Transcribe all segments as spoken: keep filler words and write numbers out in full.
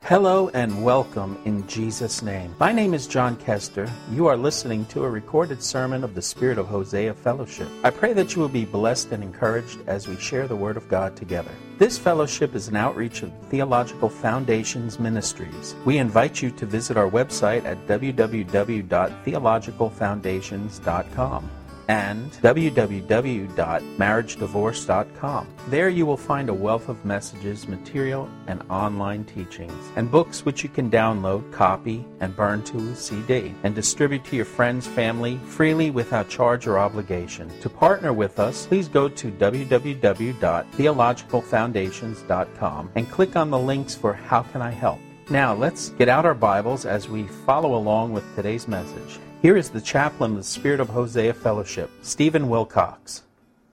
Hello and welcome in Jesus' name. My name is John Kester. You are listening to a recorded sermon of the Spirit of Hosea Fellowship. I pray that you will be blessed and encouraged as we share the Word of God together. This fellowship is an outreach of Theological Foundations Ministries. We invite you to visit our website at w w w dot theological foundations dot com and w w w dot marriage divorce dot com. There you will find a wealth of messages, material, and online teachings, and books which you can download, copy, and burn to a C D, and distribute to your friends, family, freely without charge or obligation. To partner with us, please go to w w w dot theological foundations dot com and click on the links for How Can I Help? Now, let's get out our Bibles as we follow along with today's message. Here is the chaplain of the Spirit of Hosea Fellowship, Stephen Wilcox.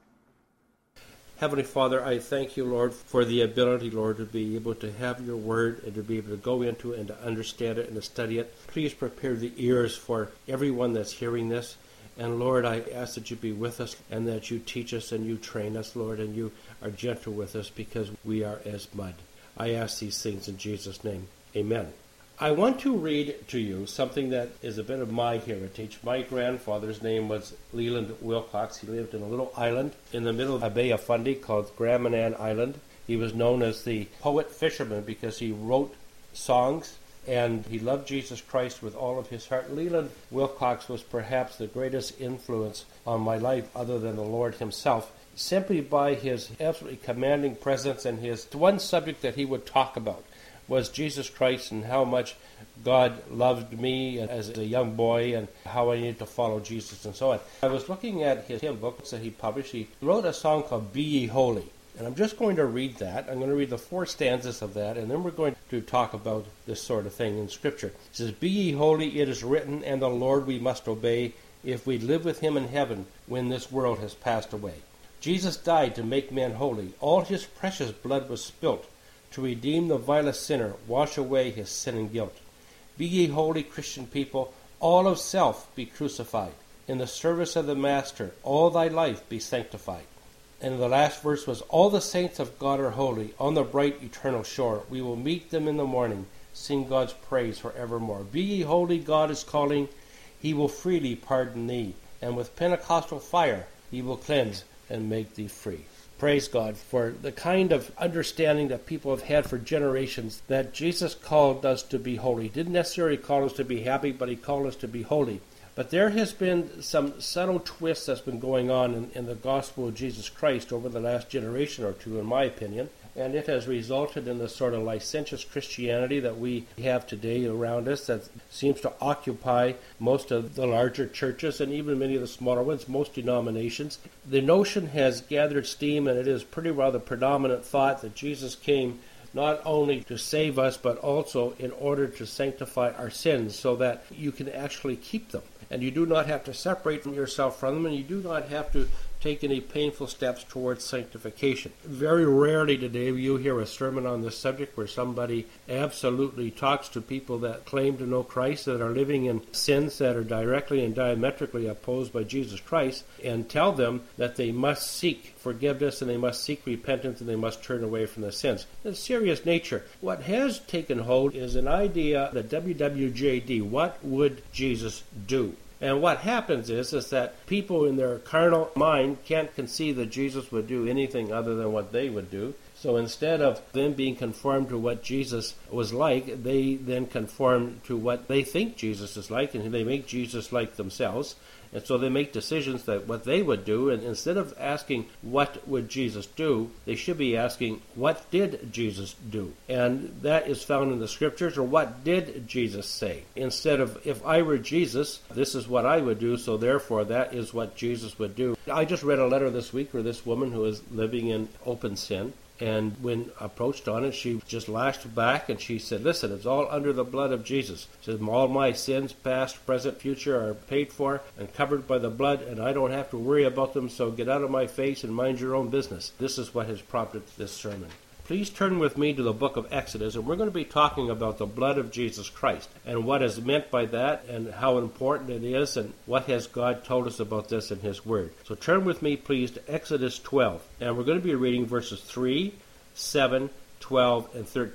Heavenly Father, I thank you, Lord, for the ability, Lord, to be able to have your word and to be able to go into it and to understand it and to study it. Please prepare the ears for everyone that's hearing this. And Lord, I ask that you be with us and that you teach us and you train us, Lord, and you are gentle with us because we are as mud. I ask these things in Jesus' name. Amen. I want to read to you something that is a bit of my heritage. My grandfather's name was Leland Wilcox. He lived in a little island in the middle of a Bay of Fundy called Gramanan Island. He was known as the poet-fisherman because he wrote songs and he loved Jesus Christ with all of his heart. Leland Wilcox was perhaps the greatest influence on my life other than the Lord himself, simply by his absolutely commanding presence, and his one subject that he would talk about was Jesus Christ and how much God loved me as a young boy and how I needed to follow Jesus and so on. I was looking at his hymn books that he published. He wrote a song called Be Ye Holy. And I'm just going to read that. I'm going to read the four stanzas of that, and then we're going to talk about this sort of thing in Scripture. It says, Be ye holy, it is written, and the Lord we must obey, if we live with him in heaven when this world has passed away. Jesus died to make men holy. All his precious blood was spilt to redeem the vilest sinner, wash away his sin and guilt. Be ye holy, Christian people, all of self be crucified. In the service of the Master, all thy life be sanctified. And the last verse was, All the saints of God are holy, on the bright eternal shore. We will meet them in the morning, sing God's praise forevermore. Be ye holy, God is calling, he will freely pardon thee, and with Pentecostal fire he will cleanse and make thee free. Praise God for the kind of understanding that people have had for generations that Jesus called us to be holy. He didn't necessarily call us to be happy, but he called us to be holy. But there has been some subtle twists that's been going on in, in the gospel of Jesus Christ over the last generation or two, in my opinion. And it has resulted in the sort of licentious Christianity that we have today around us that seems to occupy most of the larger churches and even many of the smaller ones, most denominations. The notion has gathered steam, and it is pretty well the predominant thought that Jesus came not only to save us, but also in order to sanctify our sins so that you can actually keep them. And you do not have to separate yourself from them, and you do not have to take any painful steps towards sanctification. Very rarely today will you hear a sermon on this subject where somebody absolutely talks to people that claim to know Christ, that are living in sins that are directly and diametrically opposed by Jesus Christ, and tell them that they must seek forgiveness and they must seek repentance and they must turn away from the sins. It's a serious nature. What has taken hold is an idea, the W W J D, what would Jesus do? And what happens is, is that people in their carnal mind can't conceive that Jesus would do anything other than what they would do. So instead of them being conformed to what Jesus was like, they then conform to what they think Jesus is like, and they make Jesus like themselves. And so they make decisions that what they would do, and instead of asking what would Jesus do, they should be asking what did Jesus do? And that is found in the Scriptures, or what did Jesus say? Instead of, if I were Jesus, this is what I would do, so therefore that is what Jesus would do. I just read a letter this week where this woman who is living in open sin, and when approached on it, she just lashed back and she said, listen, it's all under the blood of Jesus. She said, all my sins, past, present, future, are paid for and covered by the blood, and I don't have to worry about them, so get out of my face and mind your own business. This is what has prompted this sermon. Please turn with me to the book of Exodus, and we're going to be talking about the blood of Jesus Christ and what is meant by that and how important it is and what has God told us about this in His Word. So turn with me, please, to Exodus twelve, and we're going to be reading verses three, seven, twelve, and thirteen.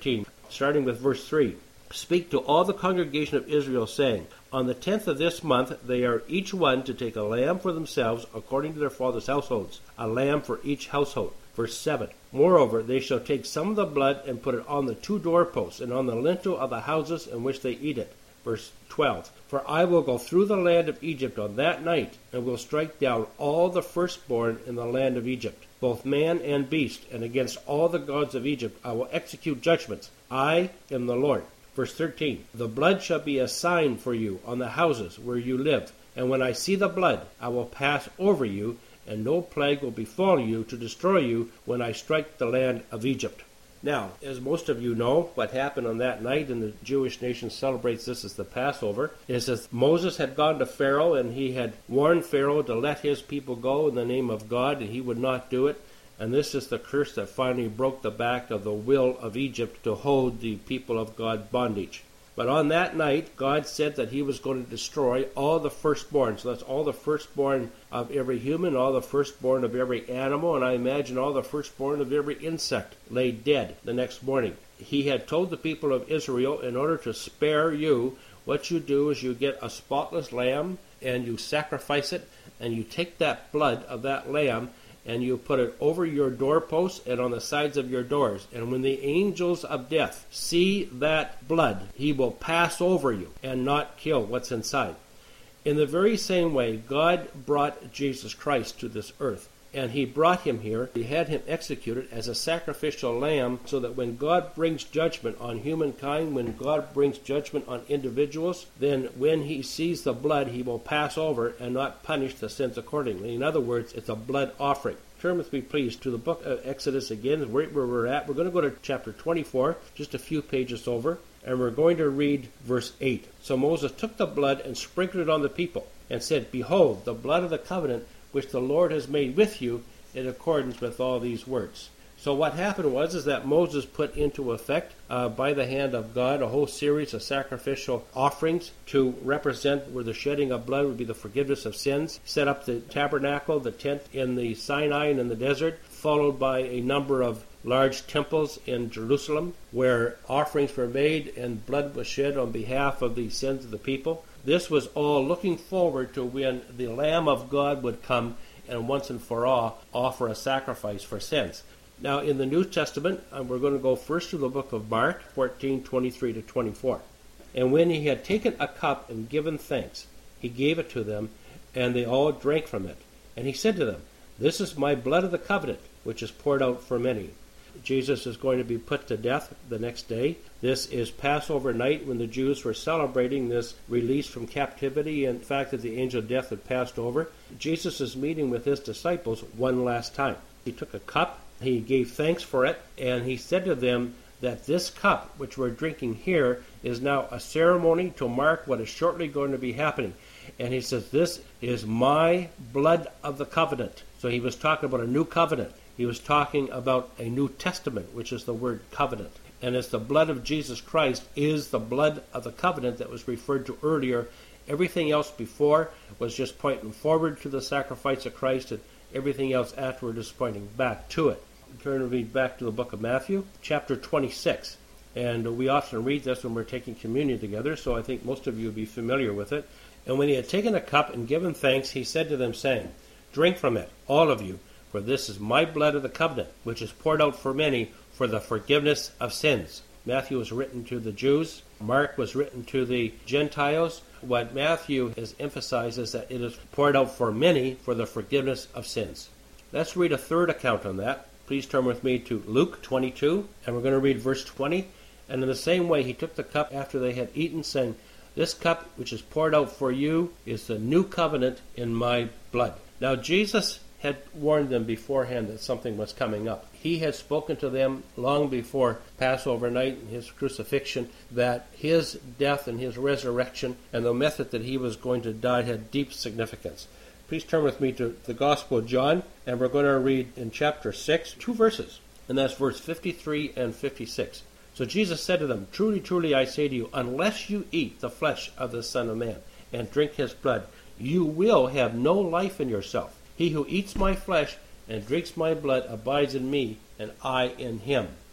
starting with verse three. Speak to all the congregation of Israel, saying, On the tenth of this month they are each one to take a lamb for themselves according to their fathers' households, a lamb for each household. Verse seven. Moreover, they shall take some of the blood and put it on the two doorposts and on the lintel of the houses in which they eat it. Verse twelve. For I will go through the land of Egypt on that night, and will strike down all the firstborn in the land of Egypt, both man and beast, and against all the gods of Egypt I will execute judgments. I am the Lord. Verse thirteen. The blood shall be a sign for you on the houses where you live, and when I see the blood, I will pass over you, and no plague will befall you to destroy you when I strike the land of Egypt. Now, as most of you know, what happened on that night, and the Jewish nation celebrates this as the Passover, is that Moses had gone to Pharaoh, and he had warned Pharaoh to let his people go in the name of God, and he would not do it. And this is the curse that finally broke the back of the will of Egypt to hold the people of God bondage. But on that night, God said that he was going to destroy all the firstborn. So that's all the firstborn of every human, all the firstborn of every animal, and I imagine all the firstborn of every insect lay dead the next morning. He had told the people of Israel, in order to spare you, what you do is you get a spotless lamb, and you sacrifice it, and you take that blood of that lamb, and you put it over your doorposts and on the sides of your doors. And when the angels of death see that blood, he will pass over you and not kill what's inside. In the very same way, God brought Jesus Christ to this earth. And he brought him here. He had him executed as a sacrificial lamb, so that when God brings judgment on humankind, when God brings judgment on individuals, then when he sees the blood, he will pass over and not punish the sins accordingly. In other words, it's a blood offering. Turn with me, please, to the book of Exodus again, right where we're at. We're going to go to chapter twenty-four, just a few pages over, and we're going to read verse eight. So Moses took the blood and sprinkled it on the people, and said, Behold, the blood of the covenant which the Lord has made with you, in accordance with all these words. So what happened was is that Moses put into effect, uh, by the hand of God, a whole series of sacrificial offerings to represent where the shedding of blood would be the forgiveness of sins. Set up the tabernacle, the tent in the Sinai and in the desert, followed by a number of large temples in Jerusalem where offerings were made and blood was shed on behalf of the sins of the people. This was all looking forward to when the Lamb of God would come and once and for all offer a sacrifice for sins. Now in the New Testament, um, we're going to go first to the book of Mark, fourteen, twenty-three to twenty-four. And when he had taken a cup and given thanks, he gave it to them, and they all drank from it. And he said to them, This is my blood of the covenant, which is poured out for many. Jesus is going to be put to death the next day. This is Passover night, when the Jews were celebrating this release from captivity and the fact that the angel of death had passed over. Jesus is meeting with his disciples one last time. He took a cup, he gave thanks for it, and he said to them that this cup, which we're drinking here, is now a ceremony to mark what is shortly going to be happening. And he says, This is my blood of the covenant. So he was talking about a new covenant. He was talking about a New Testament, which is the word covenant. And as the blood of Jesus Christ is the blood of the covenant that was referred to earlier, everything else before was just pointing forward to the sacrifice of Christ, and everything else afterward is pointing back to it. Turn to read back to the book of Matthew, chapter twenty-six. And we often read this when we're taking communion together, so I think most of you will be familiar with it. And when he had taken a cup and given thanks, he said to them, saying, Drink from it, all of you, for this is my blood of the covenant, which is poured out for many for the forgiveness of sins. Matthew was written to the Jews. Mark was written to the Gentiles. What Matthew has emphasized is that it is poured out for many for the forgiveness of sins. Let's read a third account on that. Please turn with me to Luke twenty-two, and we're going to read verse twenty. And in the same way he took the cup after they had eaten, saying, This cup which is poured out for you is the new covenant in my blood. Now Jesus had warned them beforehand that something was coming up. He had spoken to them long before Passover night and his crucifixion that his death and his resurrection and the method that he was going to die had deep significance. Please turn with me to the Gospel of John, and we're going to read in chapter six, two verses, and that's verse fifty-three and fifty-six. So Jesus said to them, Truly, truly, I say to you, unless you eat the flesh of the Son of Man and drink his blood, you will have no life in yourself. He who eats my flesh and drinks my blood abides in me, and I in him.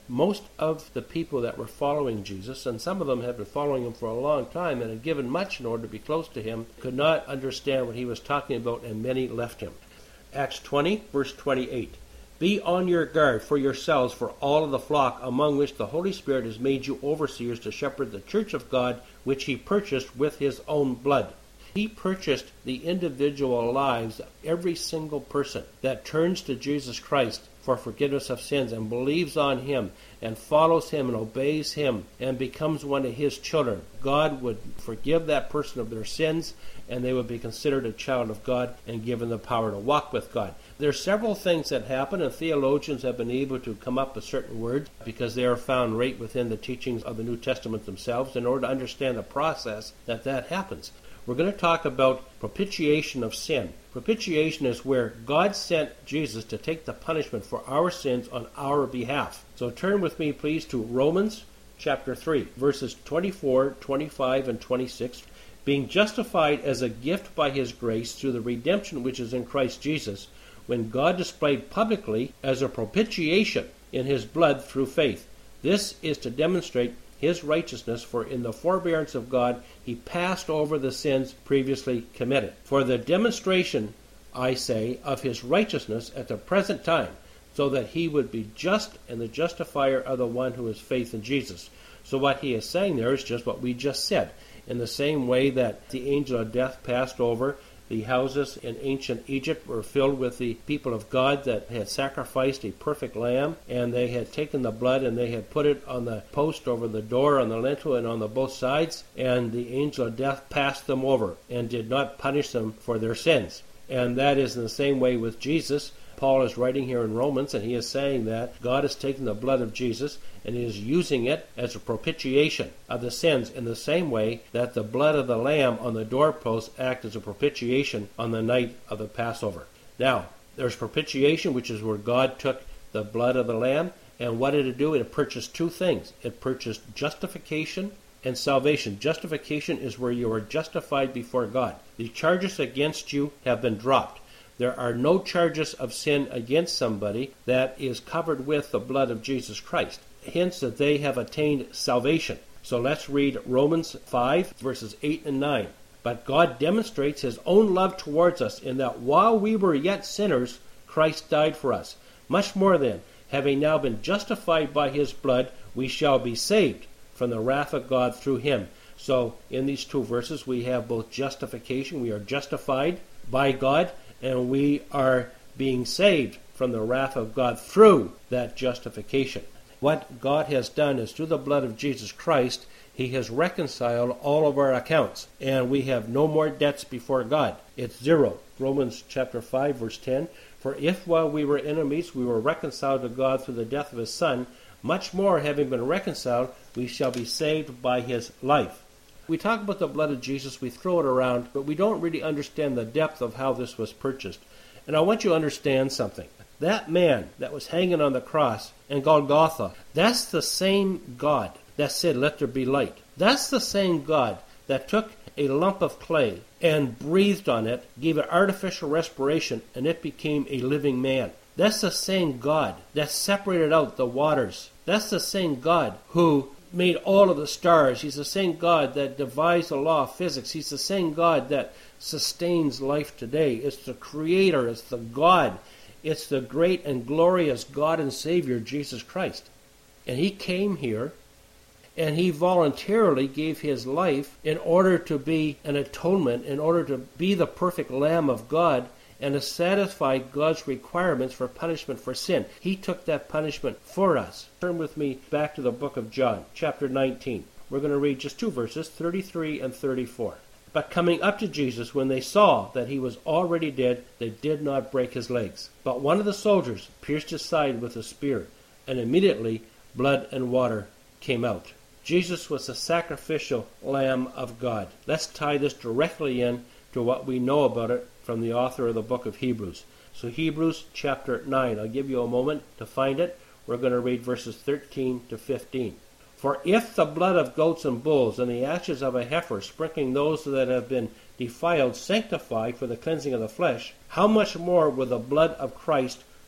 Most of the people that were following Jesus, and some of them had been following him for a long time and had given much in order to be close to him, could not understand what he was talking about, and many left him. Acts twenty, verse twenty-eight. Be on your guard for yourselves, for all of the flock among which the Holy Spirit has made you overseers to shepherd the church of God, which he purchased with his own blood. He purchased the individual lives of every single person that turns to Jesus Christ for forgiveness of sins and believes on him and follows him and obeys him and becomes one of his children. God would forgive that person of their sins, and they would be considered a child of God and given the power to walk with God. There are several things that happen, and theologians have been able to come up with certain words because they are found right within the teachings of the New Testament themselves in order to understand the process that that happens. We're going to talk about propitiation of sin. Propitiation is where God sent Jesus to take the punishment for our sins on our behalf. So turn with me, please, to Romans chapter three, verses twenty-four, twenty-five, and twenty-six. Being justified as a gift by his grace through the redemption which is in Christ Jesus, when God displayed publicly as a propitiation in his blood through faith. This is to demonstrate his righteousness, for in the forbearance of God he passed over the sins previously committed. For the demonstration, I say, of his righteousness at the present time, so that he would be just and the justifier of the one who has faith in Jesus. So what he is saying there is just what we just said. In the same way that the angel of death passed over, the houses in ancient Egypt were filled with the people of God that had sacrificed a perfect lamb, and they had taken the blood and they had put it on the post over the door, on the lintel, and on the both sides, and the angel of death passed them over and did not punish them for their sins. And that is in the same way with Jesus. Paul is writing here in Romans, and he is saying that God has taken the blood of Jesus and he is using it as a propitiation of the sins in the same way that the blood of the lamb on the doorpost acted as a propitiation on the night of the Passover. Now, there's propitiation, which is where God took the blood of the lamb, and what did it do? It purchased two things. It purchased justification and salvation. Justification is where you are justified before God. The charges against you have been dropped. There are no charges of sin against somebody that is covered with the blood of Jesus Christ. Hence that they have attained salvation. So let's read Romans five, verses eight and nine. But God demonstrates his own love towards us in that while we were yet sinners, Christ died for us. Much more then, having now been justified by his blood, we shall be saved from the wrath of God through him. So in these two verses we have both justification, we are justified by God, and we are being saved from the wrath of God through that justification. What God has done is through the blood of Jesus Christ, he has reconciled all of our accounts, and we have no more debts before God. It's zero. Romans chapter five, verse ten. For if while we were enemies we were reconciled to God through the death of his Son, much more having been reconciled, we shall be saved by his life. We talk about the blood of Jesus, we throw it around, but we don't really understand the depth of how this was purchased. And I want you to understand something. That man that was hanging on the cross in Golgotha, that's the same God that said, let there be light. That's the same God that took a lump of clay and breathed on it, gave it artificial respiration, and it became a living man. That's the same God that separated out the waters. That's the same God who made all of the stars. He's the same God that devised the law of physics. He's the same God that sustains life today. It's the Creator. It's the God. It's the great and glorious God and Savior, Jesus Christ. And he came here, and he voluntarily gave his life in order to be an atonement, in order to be the perfect Lamb of God, and to satisfy God's requirements for punishment for sin. He took that punishment for us. Turn with me back to the book of John, chapter nineteen. We're going to read just two verses, thirty-three and thirty-four. But coming up to Jesus, when they saw that he was already dead, they did not break his legs. But one of the soldiers pierced his side with a spear, and immediately blood and water came out. Jesus was the sacrificial Lamb of God. Let's tie this directly in to what we know about it from the author of the book of Hebrews. So Hebrews chapter nine. I'll give you a moment to find it. We're going to read verses thirteen to fifteen. For if the blood of goats and bulls and the ashes of a heifer, sprinkling those that have been defiled, sanctify for the cleansing of the flesh, how much more will the blood of Christ,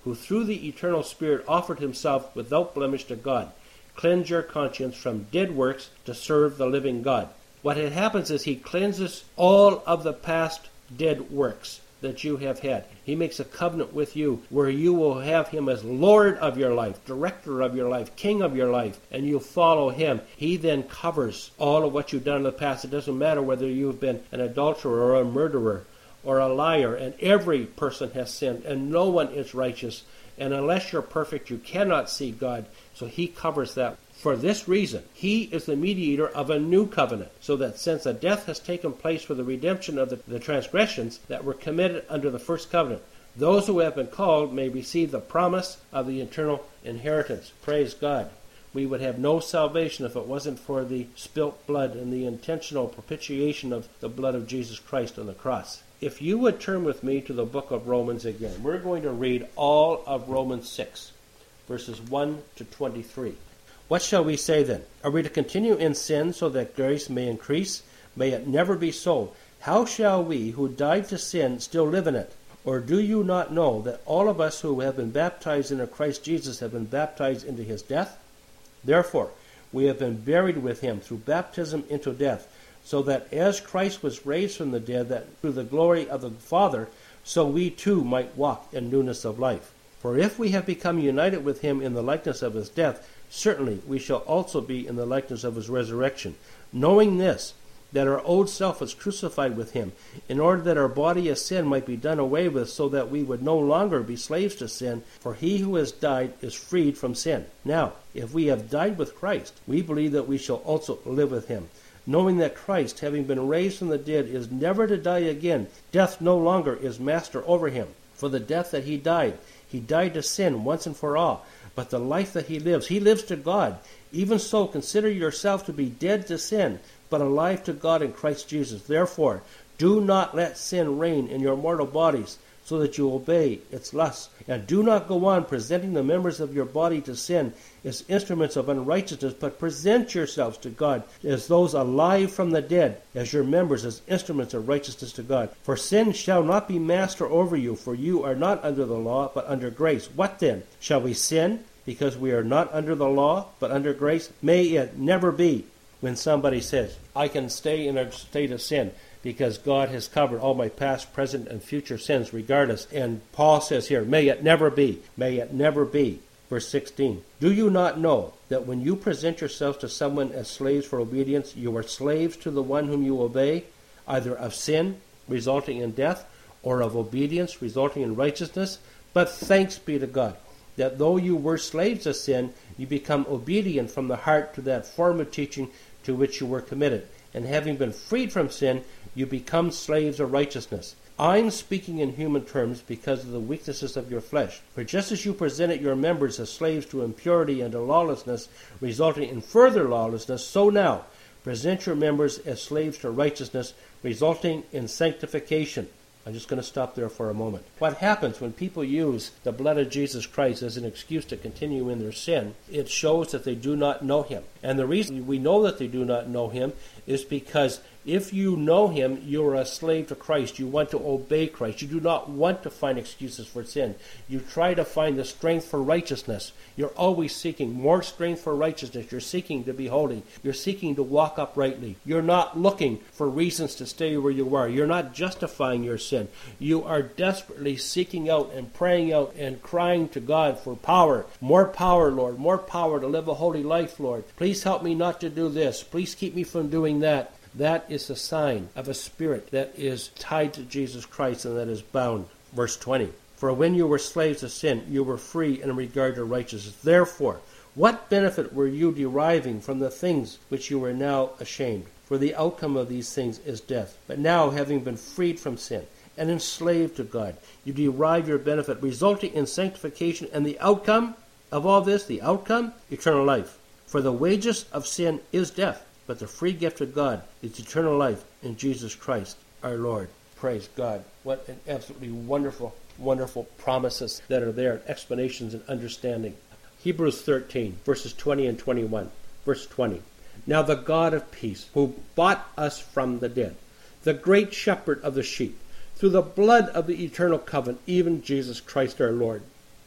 who through the eternal Spirit offered himself without blemish to God. Cleanse your conscience from dead works to serve the living God. What had happens is he cleanses all of the past dead works that you have had. He makes a covenant with you where you will have him as Lord of your life, director of your life, king of your life, and you follow him. He then covers all of what you've done in the past. It doesn't matter whether you've been an adulterer or a murderer or a liar, and every person has sinned, and no one is righteous. And unless you're perfect, you cannot see God. So he covers that. For this reason, he is the mediator of a new covenant, so that since a death has taken place for the redemption of the, the transgressions that were committed under the first covenant, those who have been called may receive the promise of the eternal inheritance. Praise God. We would have no salvation if it wasn't for the spilt blood and the intentional propitiation of the blood of Jesus Christ on the cross. If you would turn with me to the book of Romans again, we're going to read all of Romans six, verses one to twenty-three. What shall we say then? Are we to continue in sin so that grace may increase? May it never be so. How shall we who died to sin still live in it? Or do you not know that all of us who have been baptized into Christ Jesus have been baptized into his death? Therefore, we have been buried with him through baptism into death, so that as Christ was raised from the dead, that through the glory of the Father, so we too might walk in newness of life. For if we have become united with him in the likeness of his death, certainly we shall also be in the likeness of his resurrection, knowing this, that our old self was crucified with him, in order that our body of sin might be done away with, so that we would no longer be slaves to sin, for he who has died is freed from sin. Now, if we have died with Christ, we believe that we shall also live with him, knowing that Christ, having been raised from the dead, is never to die again. Death no longer is master over him. For the death that he died, he died to sin once and for all. But the life that he lives, he lives to God. Even so, consider yourself to be dead to sin, but alive to God in Christ Jesus. Therefore, do not let sin reign in your mortal bodies, so that you obey its lusts. And do not go on presenting the members of your body to sin as instruments of unrighteousness, but present yourselves to God as those alive from the dead, as your members as instruments of righteousness to God. For sin shall not be master over you, for you are not under the law, but under grace. What then? Shall we sin because we are not under the law, but under grace? May it never be. When somebody says, I can stay in a state of sin because God has covered all my past, present, and future sins regardless. And Paul says here, may it never be. May it never be. Verse sixteen, do you not know that when you present yourselves to someone as slaves for obedience, you are slaves to the one whom you obey, either of sin, resulting in death, or of obedience, resulting in righteousness? But thanks be to God, that though you were slaves of sin, you become obedient from the heart to that form of teaching to which you were committed. And having been freed from sin, you become slaves of righteousness. I'm speaking in human terms because of the weaknesses of your flesh. For just as you presented your members as slaves to impurity and to lawlessness, resulting in further lawlessness, so now present your members as slaves to righteousness, resulting in sanctification. I'm just going to stop there for a moment. What happens when people use the blood of Jesus Christ as an excuse to continue in their sin? It shows that they do not know him. And the reason we know that they do not know him is because if you know him, you are a slave to Christ. You want to obey Christ. You do not want to find excuses for sin. You try to find the strength for righteousness. You're always seeking more strength for righteousness. You're seeking to be holy. You're seeking to walk uprightly. You're not looking for reasons to stay where you are. You're not justifying your sin. You are desperately seeking out and praying out and crying to God for power. More power, Lord. More power to live a holy life, Lord. Please help me not to do this. Please keep me from doing that. That is a sign of a spirit that is tied to Jesus Christ and that is bound. Verse twenty. For when you were slaves of sin, you were free in regard to righteousness. Therefore, what benefit were you deriving from the things which you are now ashamed? For the outcome of these things is death. But now, having been freed from sin and enslaved to God, you derive your benefit, resulting in sanctification, and the outcome of all this, the outcome, eternal life. For the wages of sin is death, but the free gift of God is eternal life in Jesus Christ our Lord. Praise God. What an absolutely wonderful, wonderful promises that are there, explanations and understanding. Hebrews thirteen, verses twenty and twenty-one. Verse twenty. Now the God of peace, who bought us from the dead, the great shepherd of the sheep, through the blood of the eternal covenant, even Jesus Christ our Lord,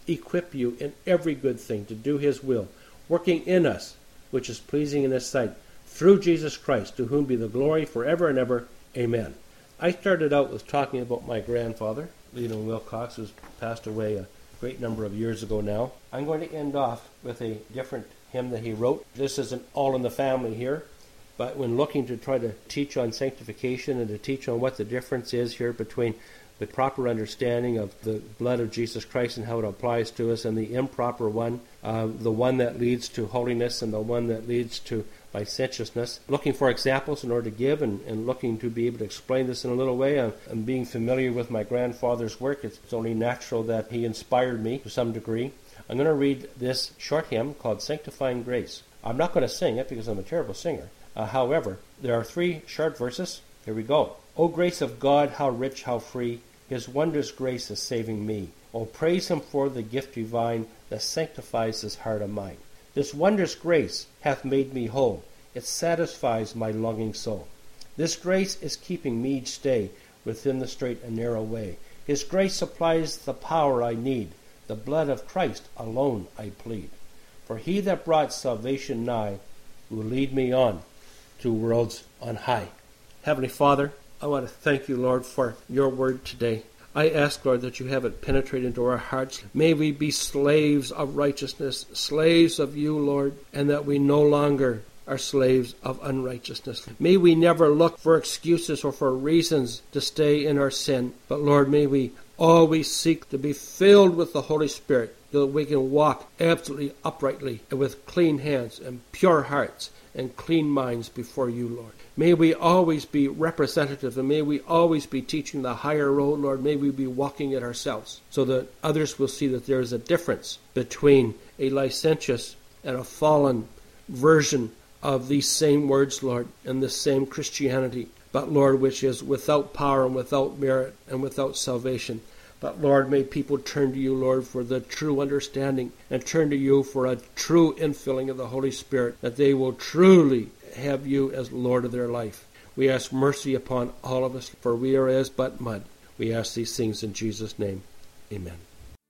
equip you in every good thing to do his will, working in us, which is pleasing in his sight, through Jesus Christ, to whom be the glory forever and ever. Amen. I started out with talking about my grandfather, Leland Wilcox, who's passed away a great number of years ago now. I'm going to end off with a different hymn that he wrote. This isn't all in the family here, but when looking to try to teach on sanctification and to teach on what the difference is here between the proper understanding of the blood of Jesus Christ and how it applies to us, and the improper one, uh, the one that leads to holiness and the one that leads to licentiousness. Looking for examples in order to give, and, and looking to be able to explain this in a little way. I'm, I'm being familiar with my grandfather's work. It's, it's only natural that he inspired me to some degree. I'm going to read this short hymn called Sanctifying Grace. I'm not going to sing it because I'm a terrible singer. Uh, however, there are three short verses. Here we go. O grace of God, how rich, how free, his wondrous grace is saving me. O praise him for the gift divine that sanctifies this heart of mine. This wondrous grace hath made me whole. It satisfies my longing soul. This grace is keeping me each day within the straight and narrow way. His grace supplies the power I need. The blood of Christ alone I plead. For he that brought salvation nigh will lead me on to worlds on high. Heavenly Father, I want to thank you, Lord, for your word today. I ask, Lord, that you have it penetrate into our hearts. May we be slaves of righteousness, slaves of you, Lord, and that we no longer are slaves of unrighteousness. May we never look for excuses or for reasons to stay in our sin, but, Lord, may we always seek to be filled with the Holy Spirit, so that we can walk absolutely uprightly and with clean hands and pure hearts and clean minds before you, Lord. May we always be representative, and may we always be teaching the higher road, Lord. May we be walking it ourselves, so that others will see that there is a difference between a licentious and a fallen version of these same words, Lord, and this same Christianity, but, Lord, which is without power and without merit and without salvation. But, Lord, may people turn to you, Lord, for the true understanding, and turn to you for a true infilling of the Holy Spirit, that they will truly have you as Lord of their life. We ask mercy upon all of us, for we are as but mud. We ask these things in Jesus' name. Amen.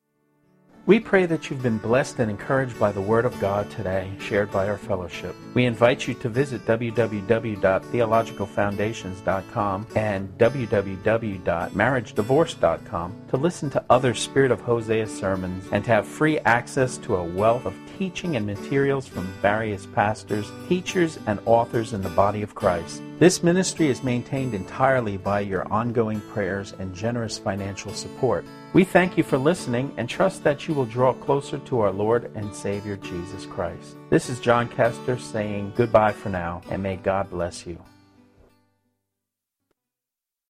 We pray that you've been blessed and encouraged by the Word of God today, shared by our fellowship. We invite you to visit w w w dot theological foundations dot com and w w w dot marriage divorce dot com to listen to other Spirit of Hosea sermons and to have free access to a wealth of teaching and materials from various pastors, teachers, and authors in the body of Christ. This ministry is maintained entirely by your ongoing prayers and generous financial support. We thank you for listening and trust that you will draw closer to our Lord and Savior Jesus Christ. This is John Kester saying goodbye for now, and may God bless you.